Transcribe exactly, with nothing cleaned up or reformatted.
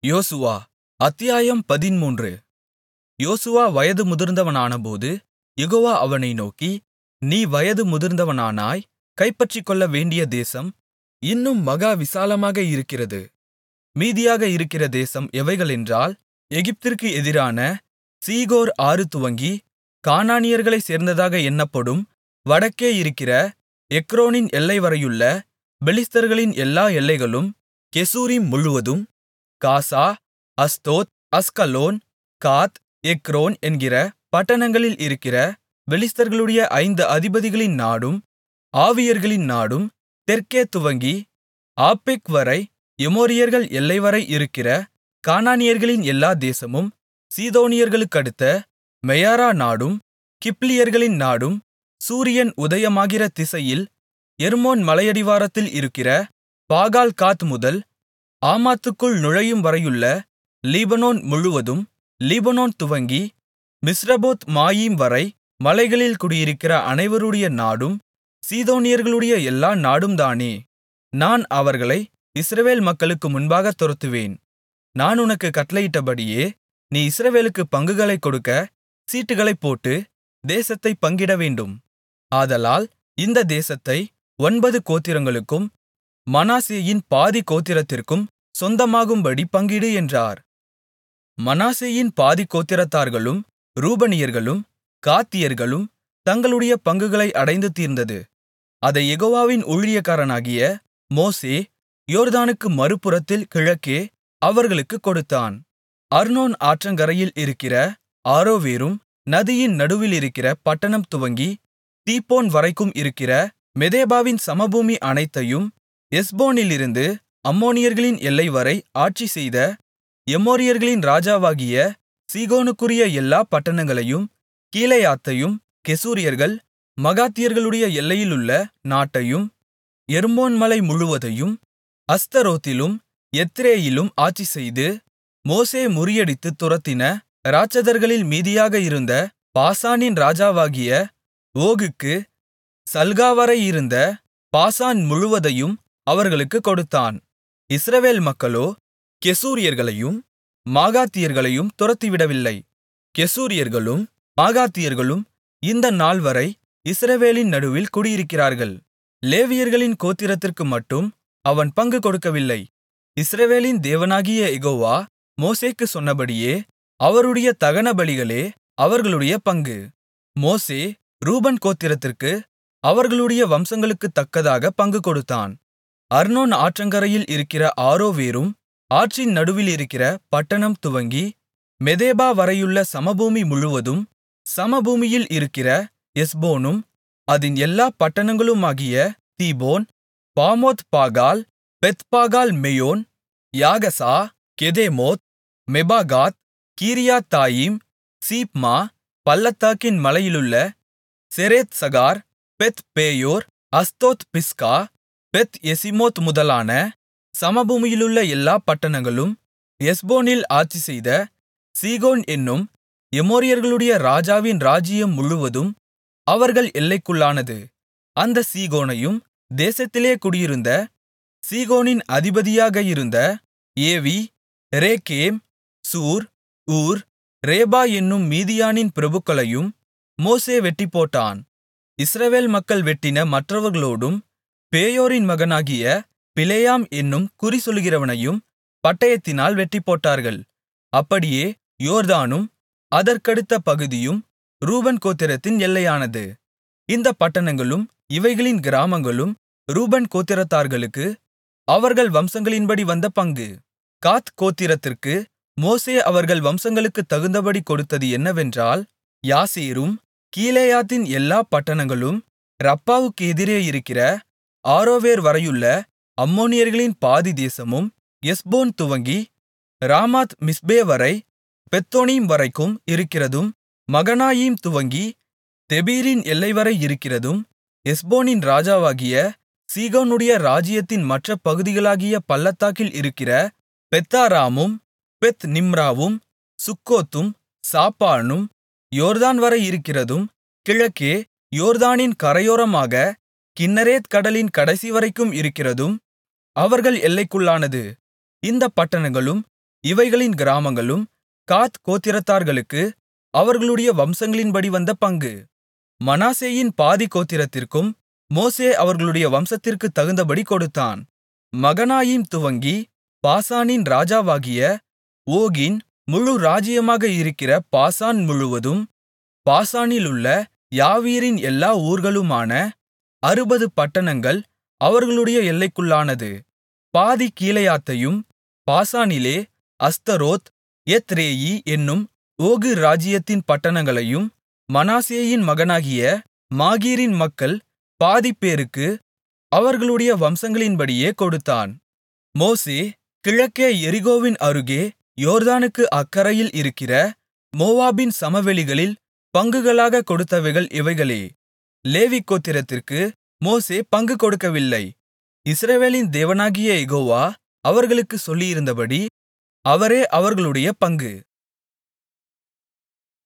யோசுவா அத்தியாயம் பதிமூன்று யோசுவா வயது முதிர்ந்தவனானபோது யெகோவா அவனை நோக்கி நீ வயது முதிர்ந்தவனானாய் கைப்பற்றிக்கொள்ள வேண்டிய தேசம் இன்னும் மகா விசாலமாக இருக்கிறது. மீதியாக இருக்கிற தேசம் எவைகளென்றால், எகிப்திற்கு எதிரான சீகோர் ஆறு துவங்கி கானானியர்களைச் சேர்ந்ததாக எண்ணப்படும் வடக்கே இருக்கிற எக்ரோனின் எல்லைவரையுள்ள பெலிஸ்தர்களின் எல்லா எல்லைகளும், கெசூரிம் முழுவதும், காசா, அஸ்தோத், அஸ்கலோன், காத், எக்ரோன் என்கிற பட்டணங்களில் இருக்கிற பெலிஸ்தர்களுடைய ஐந்து அதிபதிகளின் நாடும், ஆவியர்களின் நாடும், தெற்கே துவங்கி ஆப்பெக் வரை எமோரியர்கள் எல்லைவரை இருக்கிற கானானியர்களின் எல்லா தேசமும், சீதோனியர்களுக்கடுத்த மெயாரா நாடும், கிப்லியர்களின் நாடும், சூரியன் உதயமாகிற திசையில் எர்மோன் மலையடிவாரத்தில் இருக்கிற பாகால் காத் முதல் ஆமாத்துக்குள் நுழையும் வரையுள்ள லீபனோன் முழுவதும், லீபனோன் துவங்கி மிஸ்ரபோத் மாயீம் வரை மலைகளில் குடியிருக்கிற அனைவருடைய நாடும், சீதோனியர்களுடைய எல்லா நாடும்தானே. நான் அவர்களை இஸ்ரவேல் மக்களுக்கு முன்பாகத் துரத்துவேன். நான் உனக்குக் கட்டளையிட்டபடியே நீ இஸ்ரவேலுக்குப் பங்குகளைக் கொடுக்க சீட்டுகளைப் போட்டு தேசத்தைப் பங்கிடவேண்டும். ஆதலால் இந்த தேசத்தை ஒன்பது கோத்திரங்களுக்கும் மனாசேயின் பாதி கோத்திரத்திற்கும் சொந்தமாகும்படி பங்கிடு என்றார். மனாசேயின் பாதி கோத்திரத்தார்களும் ரூபனியர்களும் காத்தியர்களும் தங்களுடைய பங்குகளை அடைந்து தீர்ந்தது. அதை யெகோவாவின் ஊழியக்காரனாகிய மோசே யோர்தானுக்கு மறுபுறத்தில் கிழக்கே அவர்களுக்குக் கொடுத்தான். அர்னோன் ஆற்றங்கரையில் இருக்கிற ஆரோவேரும் நதியின் நடுவிலிருக்கிற பட்டணம் துவங்கி தீபோன் வரைக்கும் இருக்கிற மெதெபாவின் சமபூமி அனைத்தையும், எஸ்போனிலிருந்து அம்மோனியர்களின் எல்லைவரை ஆட்சிசெய்த எமோரியர்களின் ராஜாவாகிய சீகோனுக்குரிய எல்லா பட்டணங்களையும், கீலேயாத்தையும், கெசூரியர்கள் மாகாத்தியர்களுடைய எல்லையிலுள்ள நாட்டையும், எர்மோன் மலை முழுவதையும், அஸ்தரோத்திலும் எத்ரேயிலும் ஆட்சிசெய்து, மோசே முறியடித்துத் துரத்தின இராட்சதர்களில் மீதியாக இருந்த பாசானின் ராஜாவாகிய ஓகுக்கு சல்காவரை இருந்த பாசான் முழுவதையும் அவர்களுக்குக் கொடுத்தான். இஸ்ரவேல் மக்களோ கெசூரியர்களையும் மாகாத்தியர்களையும் துரத்திவிடவில்லை. கெசூரியர்களும் மாகாத்தியர்களும் இந்த நாள்வரை இஸ்ரவேலின் நடுவில் குடியிருக்கிறார்கள். லேவியர்களின் கோத்திரத்திற்கு மட்டும் அவன் பங்கு கொடுக்கவில்லை. இஸ்ரவேலின் தேவனாகிய யெகோவா மோசேக்குச் சொன்னபடியே அவருடைய தகனபலிகளே அவர்களுடைய பங்கு. மோசே ரூபன் கோத்திரத்திற்கு அவர்களுடைய வம்சங்களுக்குத் தக்கதாக பங்கு கொடுத்தான். அர்னோன் ஆற்றங்கரையில் இருக்கிற ஆரோவேரும் ஆற்றின் நடுவிலிருக்கிற பட்டணம் துவங்கி மெதெபா வரையுள்ள சமபூமி முழுவதும், சமபூமியில் இருக்கிற எஸ்போனும் அதின் எல்லா பட்டணங்களுமாகிய தீபோன், பாமோத் பாகால், பெத்பாகால் மெயோன், யாகசா, கெதெமோத், மெபாகாத், கீரியாத்தாயீம், சீப்மா, பள்ளத்தாக்கின் மலையிலுள்ள செரேத் சகார், பெத் பேயோர், அஸ்தோத் பிஸ்கா, பெத் எசிமோத் முதலான சமபூமியிலுள்ள எல்லா பட்டணங்களும், எஸ்போனில் ஆட்சிசெய்த சீகோன் என்னும் எமோரியர்களுடைய ராஜாவின் ராஜ்ஜியம் முழுவதும் அவர்கள் எல்லைக்குள்ளானது. அந்த சீகோனையும் தேசத்திலே குடியிருந்த சீகோனின் அதிபதியாக இருந்த ஏவி, ரேக்கேம், சூர், ஊர், ரேபா என்னும் மீதியானின் பிரபுக்களையும் மோசே வெட்டிப்போட்டான். இஸ்ரவேல் மக்கள் வெட்டின மற்றவர்களோடும் பேயோரின் மகனாகிய பிலேயாம் என்னும் குறிசொல்லுகிறவனையும் பட்டயத்தினால் வெட்டிப்போட்டார்கள். அப்படியே யோர்தானும் அதற்கடுத்த பகுதியும் ரூபன் கோத்திரத்தின் எல்லையானது. இந்தப் பட்டணங்களும் இவைகளின் கிராமங்களும் ரூபன் கோத்திரத்தார்களுக்கு அவர்கள் வம்சங்களின்படி வந்த பங்கு. காத் கோத்திரத்திற்கு மோசே அவர்கள் வம்சங்களுக்குத் தகுந்தபடி கொடுத்தது என்னவென்றால், யாசேரும் கீலேயாத்தின் எல்லா பட்டணங்களும், ரப்பாவுக்கு எதிரே இருக்கிற ஆரோவேர் வரையுள்ள அம்மோனியர்களின் பாதி தேசமும், எஸ்போன் துவங்கி ராமாத் மிஸ்பே வரை பெத்தொனீம் வரைக்கும் இருக்கிறதும், மகனாயீம் துவங்கி தெபீரின் எல்லைவரை இருக்கிறதும், எஸ்போனின் ராஜாவாகிய சீகோனுடைய ராஜ்ஜியத்தின் மற்ற பகுதிகளாகிய பள்ளத்தாக்கில் இருக்கிற பெத்தாராமும், பெத் நிம்ராவும், சுக்கோத்தும், சாப்பானும், யோர்தான் வரை இருக்கிறதும், கிழக்கே யோர்தானின் கரையோரமாக கின்னரேத் கடலின் கடைசிவரைக்கும் இருக்கிறதும் அவர்கள் எல்லைக்குள்ளானது. இந்தப் பட்டணங்களும் இவைகளின் கிராமங்களும் காத் கோத்திரத்தார்களுக்கு அவர்களுடைய வம்சங்களின்படி வந்த பங்கு. மனாசேயின் பாதி கோத்திரத்திற்கும் மோசே அவர்களுடைய வம்சத்திற்குத் தகுந்தபடி கொடுத்தான். மகனாயீம் துவங்கி பாசானின் ராஜாவாகிய ஓகின் முழு ராஜ்ஜியமாக இருக்கிற பாசான் முழுவதும், பாசானிலுள்ள யாவீரின் எல்லா ஊர்களுமான அறுபது பட்டணங்கள் அவர்களுடைய எல்லைக்குள்ளானது. பாதி கீலேயாத்தையும், பாசானிலே அஸ்தரோத், எத்ரேயி என்னும் ஓகு ராஜ்ஜியத்தின் பட்டணங்களையும் மனாசேயின் மகனாகிய மாகீரின் மக்கள் பாதிப்பேருக்கு அவர்களுடைய வம்சங்களின்படியே கொடுத்தான். மோசே கிழக்கே எரிகோவின் அருகே யோர்தானுக்கு அக்கரையில் இருக்கிற மோவாபின் சமவெளிகளில் பங்குகளாகக் கொடுத்தவைகள் இவைகளே. லேவி கோத்திரத்திற்கு மோசே பங்கு கொடுக்கவில்லை. இஸ்ரவேலின் தேவனாகிய யெகோவா அவர்களுக்குச் சொல்லியிருந்தபடி அவரே அவர்களுடைய பங்கு.